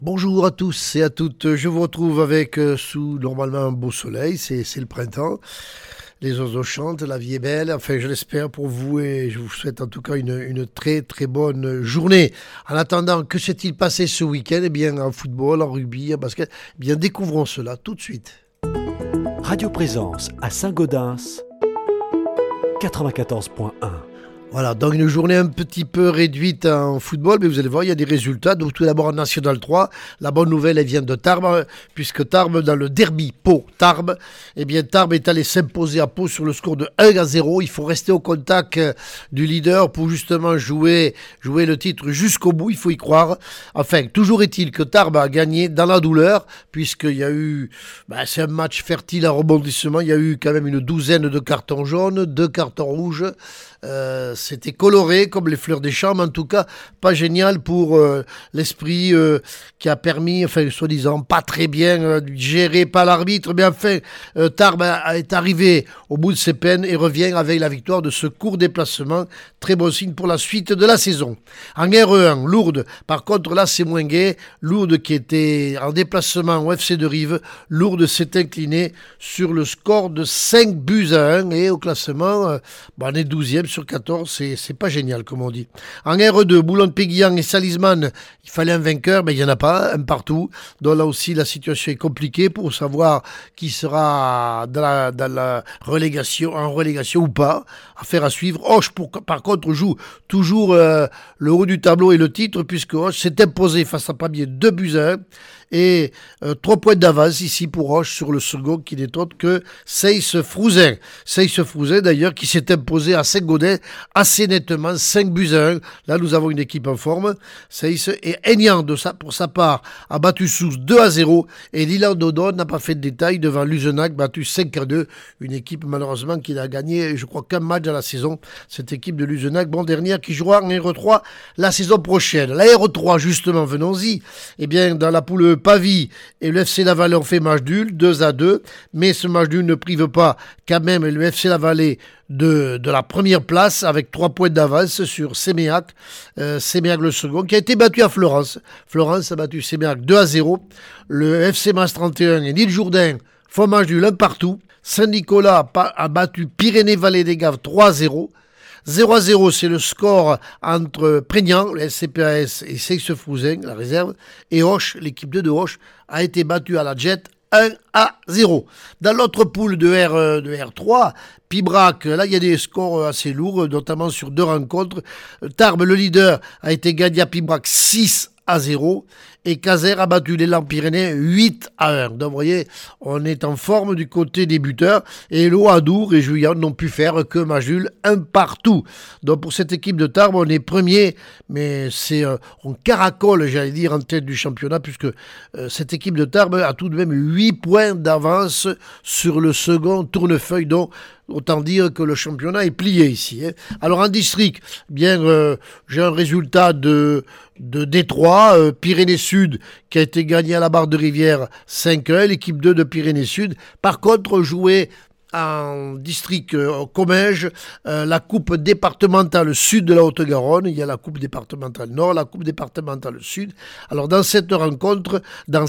Bonjour à tous et à toutes, je vous retrouve avec sous normalement un beau soleil, c'est le printemps, les oiseaux chantent, la vie est belle, enfin je l'espère pour vous et je vous souhaite en tout cas une très très bonne journée. En attendant, que s'est-il passé ce week-end? Eh bien en football, en rugby, en basket, eh bien découvrons cela tout de suite. Radio Présence à Saint-Gaudens, 94.1. Voilà, donc une journée un petit peu réduite en football, mais vous allez voir, il y a des résultats. Donc tout d'abord en National 3, la bonne nouvelle, elle vient de Tarbes, puisque Tarbes, dans le derby Pau-Tarbes, eh bien Tarbes est allé s'imposer à Pau sur le score de 1-0. Il faut rester au contact du leader pour justement jouer le titre jusqu'au bout, il faut y croire. Enfin, toujours est-il que Tarbes a gagné dans la douleur, puisqu'il y a eu, c'est un match fertile à rebondissement, il y a eu quand même une douzaine de cartons jaunes, 2 cartons rouges. C'était coloré comme les fleurs des champs, mais en tout cas pas génial pour l'esprit qui a permis, enfin soi-disant pas très bien géré par l'arbitre, mais enfin Tarbes est arrivé au bout de ses peines et revient avec la victoire de ce court déplacement, très bon signe pour la suite de la saison. En R1, Lourdes, par contre là c'est moins gai, Lourdes qui était en déplacement au FC de Rive, Lourdes s'est incliné sur le score de 5-1 et au classement on est 12e sur 14, c'est pas génial comme on dit. En R2, Boulogne-Péguillan et Salisman, il fallait un vainqueur, mais il n'y en a pas, un partout. Donc là aussi la situation est compliquée pour savoir qui sera dans la relégation, en relégation ou pas. Affaire à suivre. Auch par contre joue toujours le haut du tableau et le titre, puisque Auch s'est imposé face à Pamiers 2-1. Et 3 points d'avance ici pour Auch sur le second qui n'est autre que Seyss-Frouzin. Seyss-Frouzin d'ailleurs qui s'est imposé à Saint-Gaudens assez nettement 5-1. Là nous avons une équipe en forme. Seyss et Aignan pour sa part a battu Sousse 2-0 et Lille-en-Dodon n'a pas fait de détail devant Luzenac battu 5-2. Une équipe malheureusement qui n'a gagné je crois qu'un match à la saison. Cette équipe de Luzenac, dernière qui jouera en R3 la saison prochaine. La R3 justement, venons-y. Eh bien dans la poule Pavie et le FC Lavalais ont fait match nul, 2-2, mais ce match nul ne prive pas quand même le FC Lavalais de la première place avec 3 points d'avance sur Séméac. Séméac le second qui a été battu à Florence. Florence a battu Séméac 2-0. Le FC Mas 31 et L'Île-Jourdain font match nul un partout. Saint-Nicolas a battu Pyrénées-Vallée des Gaves 3-0. 0-0, c'est le score entre Prégnant, le SCPAS, et Seyss-Frouzin, la réserve, et Auch, l'équipe de Auch, a été battue à la Jet 1-0. Dans l'autre poule de R3, Pibrac, là il y a des scores assez lourds, notamment sur 2 rencontres. Tarbes, le leader, a été gagné à Pibrac 6-0. Et Caser a battu l'élan Pyrénées 8-1. Donc vous voyez, on est en forme du côté des buteurs. Et Loadour et Juillan n'ont pu faire que match nul, un partout. Donc pour cette équipe de Tarbes, on est premier, mais on caracole, j'allais dire, en tête du championnat, puisque cette équipe de Tarbes a tout de même 8 points d'avance sur le second tournefeuille. Donc autant dire que le championnat est plié ici. Alors en district, j'ai un résultat de Détroit, Pyrénées-Sud qui a été gagné à la Barre de Rivière 5-1, l'équipe 2 de Pyrénées-Sud. Par contre, joué en district Comminges, la coupe départementale sud de la Haute-Garonne, il y a la coupe départementale nord, la coupe départementale sud. Alors dans ces 2 rencontres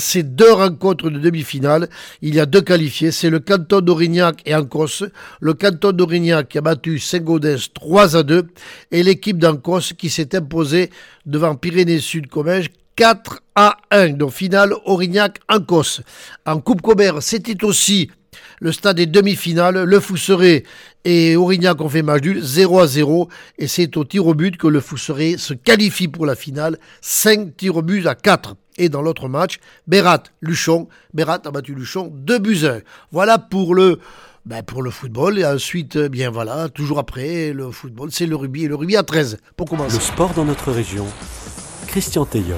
de demi-finale, il y a 2 qualifiés, c'est le canton d'Aurignac et Ancos. Le canton d'Aurignac qui a battu Saint-Gaudens 3-2 et l'équipe d'Ancos qui s'est imposée devant Pyrénées-Sud Comminges 4-1. Donc finale Aurignac-Ancos. En coupe Cobert, c'était aussi le stade des demi-finales, le Fousseret et Aurignac ont fait match nul 0-0 et c'est au tir au but que le Fousseret se qualifie pour la finale, 5 tirs au but à 4. Et dans l'autre match, Luchon a battu Luchon 2-1. Voilà pour le football. Et ensuite, toujours après, le football, c'est le rugby. Et le rugby à 13, pour commencer. Le sport dans notre région, Christian Teillol.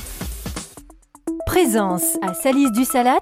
Présence à Salis-du-Salat,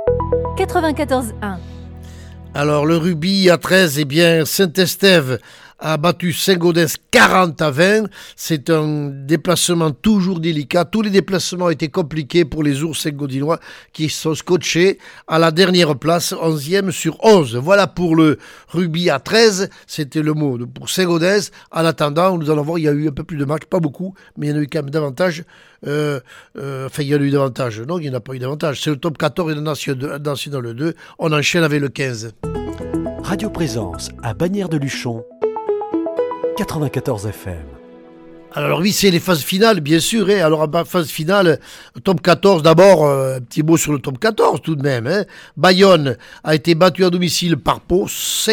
94.1. Alors le rugby à 13, Saint-Estève a battu Saint-Gaudens 40-20. C'est un déplacement toujours délicat. Tous les déplacements ont été compliqués pour les ours saint-gaudinois qui sont scotchés à la dernière place, 11e sur 11. Voilà pour le rugby à 13. C'était le mot pour Saint-Gaudens. En attendant, nous allons voir, il y a eu un peu plus de matchs, pas beaucoup, mais il y en a eu quand même davantage. Il y en a eu davantage. Non, il n'y en a pas eu davantage. C'est le top 14 de National 2. On enchaîne avec le 15. Radio Présence à Bagnères-de-Luchon, 94 FM. Alors oui, c'est les phases finales, bien sûr. Alors, en phase finale, top 14, d'abord, un petit mot sur le top 14 tout de même. Bayonne a été battu à domicile par Pau,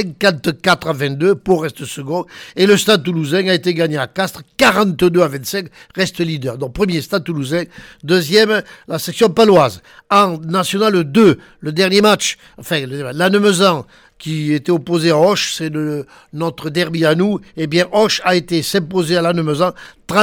54-22. Pau reste second. Et le Stade Toulousain a été gagné à Castres, 42-25, reste leader. Donc, premier Stade Toulousain. Deuxième, la section paloise. En National 2, le dernier match, Lannemezan, qui était opposé à Auch, c'est notre derby à nous, eh bien Auch a été s'imposer à Lannemezan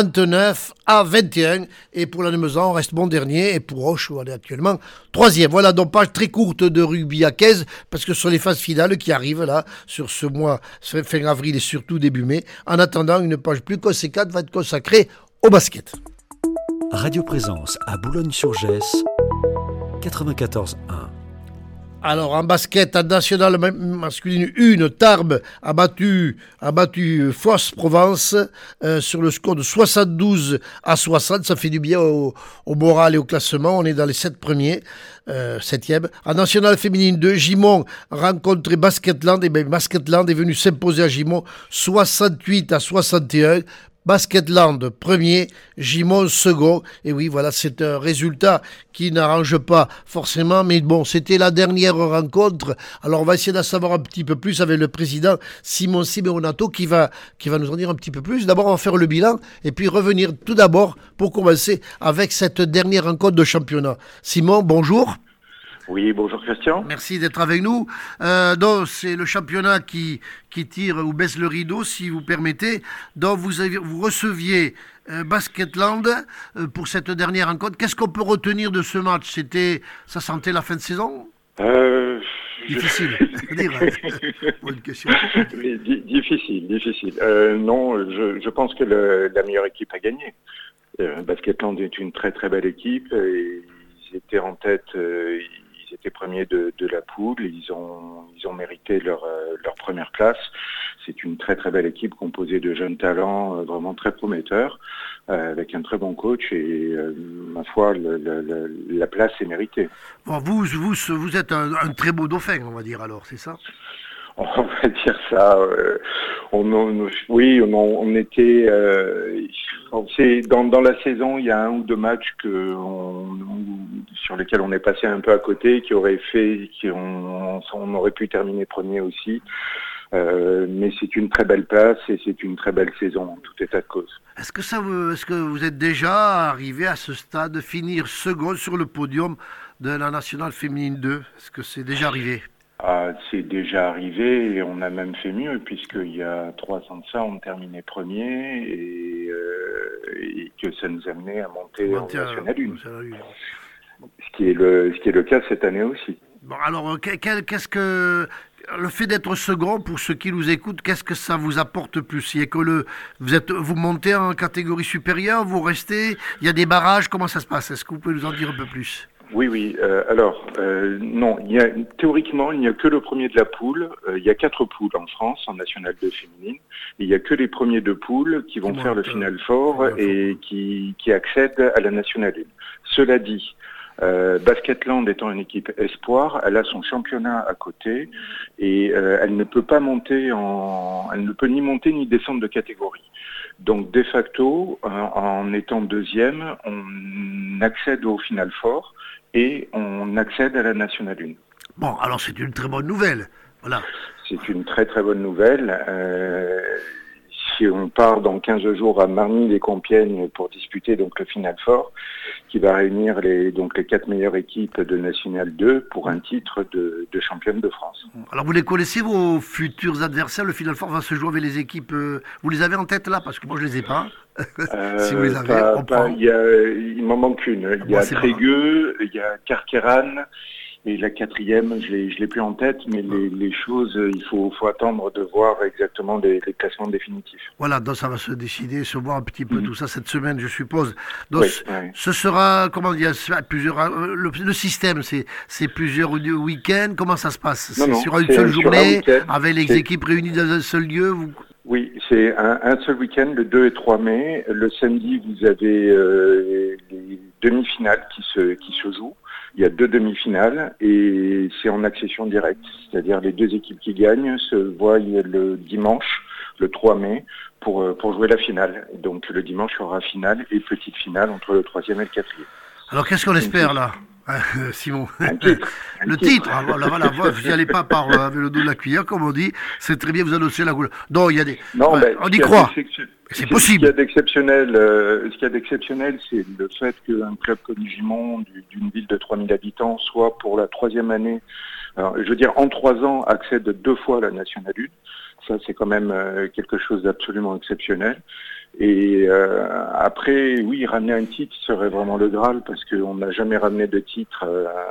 39-21, et pour Lannemezan on reste bon dernier, et pour Auch on est actuellement troisième. Voilà, donc page très courte de rugby à 15, parce que ce sont les phases finales qui arrivent là, sur ce mois, fin avril et surtout début mai. En attendant, une page plus conséquente va être consacrée au basket. Radio Présence à Boulogne-sur-Gesse, 94.1. Alors, en basket, en national masculine 1, Tarbes a battu Fos-Provence sur le score de 72-60. Ça fait du bien au moral et au classement. On est dans les 7 premiers, 7e. En national féminine 2, Gimont a rencontré Basketland. Et bien, Basketland est venu s'imposer à Gimont 68-61. Basketland premier, Gimont second. Et oui, voilà, c'est un résultat qui n'arrange pas forcément. Mais bon, c'était la dernière rencontre. Alors, on va essayer d'en savoir un petit peu plus avec le président Simon Simeonato qui va nous en dire un petit peu plus. D'abord, on va faire le bilan et puis revenir tout d'abord pour commencer avec cette dernière rencontre de championnat. Simon, bonjour. Oui, bonjour Christian. Merci d'être avec nous. Donc, c'est le championnat qui tire ou baisse le rideau, si vous permettez. Donc, vous receviez Basketland pour cette dernière rencontre. Qu'est-ce qu'on peut retenir de ce match? Ça sentait la fin de saison? Difficile à dire. Bonne question. Oui, difficile. Non, je pense que la meilleure équipe a gagné. Basketland est une très très belle équipe. Et ils étaient en tête. Ils étaient premiers de la poule, ils ont mérité leur première place. C'est une très très belle équipe composée de jeunes talents vraiment très prometteurs, avec un très bon coach et ma foi la place est méritée. Bon, vous êtes un très beau dauphin, on va dire alors, c'est ça? On va dire ça. On était. Dans la saison, il y a un ou deux matchs sur lesquels on est passé un peu à côté, qui auraient fait on aurait pu terminer premier aussi. Mais c'est une très belle place et c'est une très belle saison en tout état de cause. Est-ce que vous êtes déjà arrivé à ce stade de finir second sur le podium de la nationale féminine 2? Est-ce que c'est déjà arrivé? C'est déjà arrivé et on a même fait mieux puisqu'il y a 3 ans de ça, on terminait premier et que ça nous amenait à monter en National 1. Ce qui est le cas cette année aussi. Bon, alors, qu'est-ce que le fait d'être second, pour ceux qui nous écoutent, qu'est-ce que ça vous apporte plus? Il y a que vous montez en catégorie supérieure, vous restez, il y a des barrages, comment ça se passe? Est-ce que vous pouvez nous en dire un peu plus? Oui. Non. Théoriquement, il n'y a que le premier de la poule. Il y a 4 poules en France, en National 2 féminine. Il n'y a que les premiers de poule qui vont faire le Final Four et qui accèdent à la National 1. Cela dit, Basketland étant une équipe espoir, elle a son championnat à côté et elle ne peut ni monter ni descendre de catégorie. Donc, de facto, en étant deuxième, on accède au Final Four et on accède à la National 1. Bon, alors c'est une très bonne nouvelle. Voilà. C'est une très très bonne nouvelle. Si on part dans 15 jours à Marny-les-Compiègnes pour disputer donc le Final Four, qui va réunir les 4 meilleures équipes de National 2 pour un titre de championne de France. Alors vous les connaissez, vos futurs adversaires? Le Final Four va se jouer avec les équipes. Vous les avez en tête là? Parce que moi je les ai pas. Si vous les avez, on prend. Il m'en manque une. Il y a Trégueux, il y a Carqueiranne, Et la quatrième, je l'ai plus en tête, mais les choses, il faut attendre de voir exactement les classements définitifs. Voilà, donc ça va se décider, se voir un petit peu tout ça cette semaine, je suppose. Donc, Oui, oui. ce sera, comment dire, plusieurs, le système, c'est plusieurs week-ends. Comment ça se passe? Non, C'est non, sur une c'est seule sur un journée, week-end. avec les C'est- équipes réunies dans un seul lieu. Oui, c'est un seul week-end, le 2 et 3 mai. Le samedi, vous avez les demi-finales qui se jouent. Il y a 2 demi-finales et c'est en accession directe. C'est-à-dire les 2 équipes qui gagnent se voient le dimanche, le 3 mai, pour jouer la finale. Donc le dimanche, il y aura finale et petite finale entre le 3e et le 4e. Alors, qu'est-ce qu'on espère là, Simon? Un titre. Le titre, ah, voilà, vous n'y allez pas avec le dos de la cuillère, comme on dit. C'est très bien, vous annoncez la couleur. Non, il y a des. Non, Ouais, ben, on y croit. C'est possible. Ce qu'il y a d'exceptionnel, c'est le fait qu'un club comme Gimont, d'une ville de 3000 habitants, soit pour la 3e année, alors, je veux dire, en 3 ans, accède 2 fois à la Nationale 1. Ça, c'est quand même quelque chose d'absolument exceptionnel. Et après, oui, ramener un titre serait vraiment le Graal, parce qu'on n'a jamais ramené de titre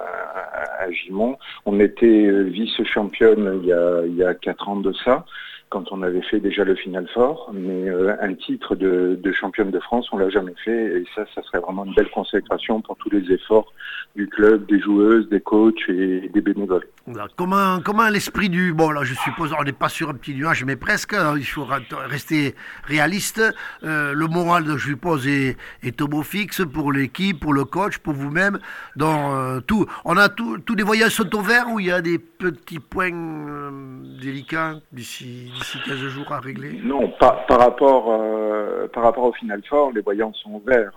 à Gimont. On était vice-championne il y a 4 ans de ça, quand on avait fait déjà le Final Four, mais un titre de championne de France, on l'a jamais fait, et ça serait vraiment une belle consécration pour tous les efforts du club, des joueuses, des coachs et des bénévoles. Voilà. Comment l'esprit du... Bon, là, je suppose, on n'est pas sur un petit nuage, mais presque. Alors, il faut rester réaliste. Le moral, je suppose, est au beau fixe pour l'équipe, pour le coach, pour vous-même. Dans tout. Tous les voyages sont au vert ou il y a des petits points délicats d'ici 15 jours à régler? Non, par rapport au Final Four, les voyants sont verts.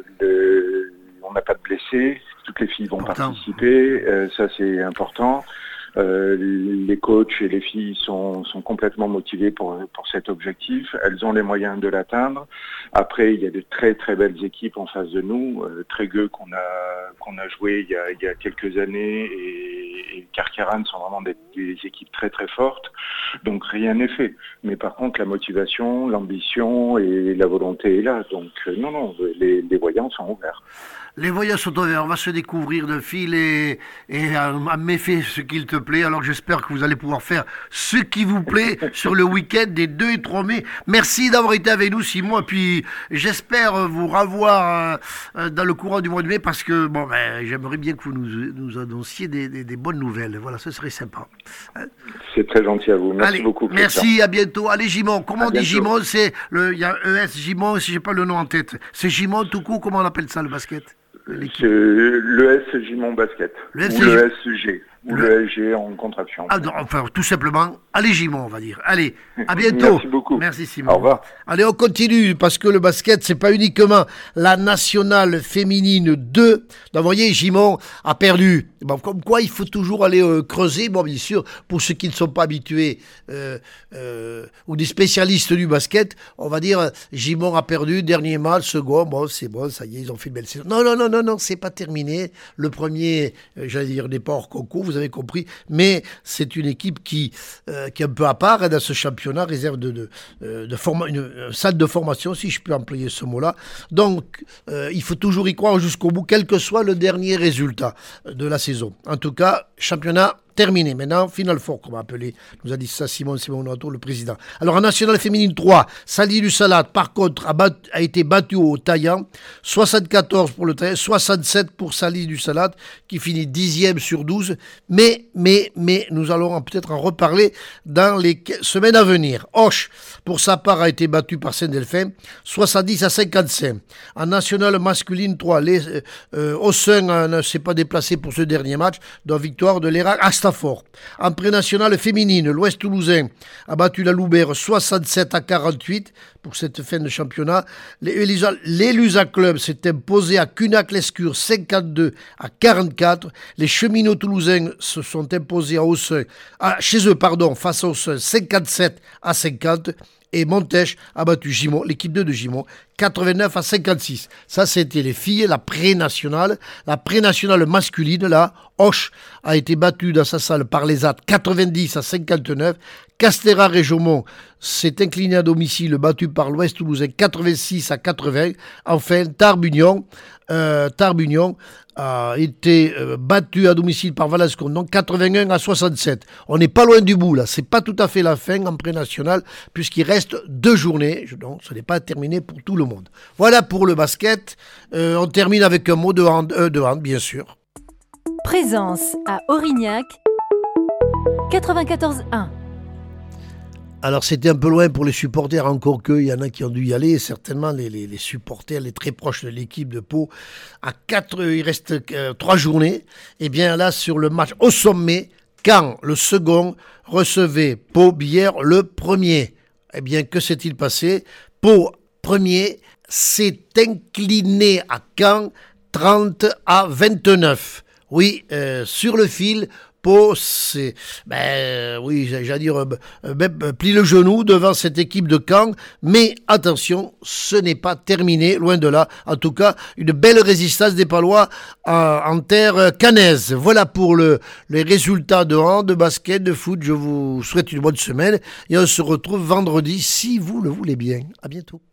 On n'a pas de blessés, toutes les filles vont participer, ça c'est important. Les coachs et les filles sont complètement motivés pour cet objectif. Elles ont les moyens de l'atteindre. Après, il y a de très très belles équipes en face de nous. Trégueux qu'on a joué il y a quelques années et Carqueiranne sont vraiment des équipes très très fortes. Donc rien n'est fait. Mais par contre, la motivation, l'ambition et la volonté est là. Donc non, les voyants sont ouverts. Les voyages sont ouverts, on va se découvrir de fil et à méfier ce qu'il te plaît. Alors j'espère que vous allez pouvoir faire ce qui vous plaît sur le week-end des 2 et 3 mai. Merci d'avoir été avec nous, Simon. Et puis j'espère vous revoir dans le courant du mois de mai parce que j'aimerais bien que vous nous annonciez des bonnes nouvelles. Voilà, ce serait sympa. C'est très gentil à vous. Merci beaucoup. Christian. Merci, à bientôt. Allez, Gimont. Comment on dit bientôt. Gimont? Il y a ES Gimont, si j'ai pas le nom en tête. C'est Gimont tout court, comment on appelle ça le basket? C'est le S Gimont Basket, ou le SG, ou le SG en contraction. Ah, non, enfin, tout simplement, allez Gimont, on va dire. Allez, à bientôt. Merci beaucoup. Merci Simon. Au revoir. Allez, on continue, parce que le basket, c'est pas uniquement la nationale féminine 2. Donc, vous voyez, Gimont a perdu. Bon, comme quoi, il faut toujours aller creuser. Bon, bien sûr, pour ceux qui ne sont pas habitués ou des spécialistes du basket, on va dire, Gimont a perdu, dernier match, second, bon, c'est bon, ça y est, ils ont fait une belle saison. Non, c'est pas terminé. Le premier, j'allais dire, n'est pas hors concours, vous avez compris, mais c'est une équipe qui est un peu à part dans ce championnat, réserve une salle de formation, si je peux employer ce mot-là. Donc, il faut toujours y croire jusqu'au bout, quel que soit le dernier résultat de la saison. En tout cas, championnat terminé. Maintenant, Final Four, comme on appelé, nous a dit ça Simon Noato, le président. Alors, en nationale féminine 3, Sali du Salat, par contre, a été battu au Taillan. 74 pour le Taillan, 67 pour Sali du Salat, qui finit 10e sur 12. Mais, nous allons peut-être en reparler dans les semaines à venir. Auch, pour sa part, a été battu par Saint-Delphin, 70-55. En nationale masculine 3, Ossun ne s'est pas déplacé pour ce dernier match, donc victoire de l'Irak à Stafford. En pré-nationale féminine, l'Ouest Toulousain a battu la Loubert 67-48 pour cette fin de championnat. Les Lusa Club s'est imposé à Cunac-Lescure 52-44. Les Cheminots toulousains se sont imposés face à Ossun 57-50. Et Montèche a battu Gimont, l'équipe 2 de Gimont, 89-56. Ça, c'était les filles, la pré-nationale. La pré-nationale masculine, là, Auch a été battue dans sa salle par les AT 90-59. Castéra-Réjaumont s'est incliné à domicile, battu par l'Ouest Toulousain 86-80. Enfin, Tarbes-Union a été battu à domicile par Valence-Condon 81-67. On n'est pas loin du bout là, c'est pas tout à fait la fin en pré-national puisqu'il reste 2 journées, donc ce n'est pas terminé pour tout le monde. Voilà pour le basket. On termine avec un mot de hand bien sûr. Présence à Aurignac, 94.1. Alors c'était un peu loin pour les supporters, encore qu'il y en a qui ont dû y aller, certainement les supporters, les très proches de l'équipe de Pau. Il reste 3 journées, et bien là sur le match au sommet, Caen le second recevait Pau Bière le premier. Eh bien que s'est-il passé? Pau premier s'est incliné à Caen 30-29. Oui, sur le fil, Pau, plie le genou devant cette équipe de Caen, mais attention, ce n'est pas terminé, loin de là. En tout cas, une belle résistance des Palois en terre caennaise. Voilà pour les résultats de hand, de basket, de foot. Je vous souhaite une bonne semaine et on se retrouve vendredi si vous le voulez bien. À bientôt.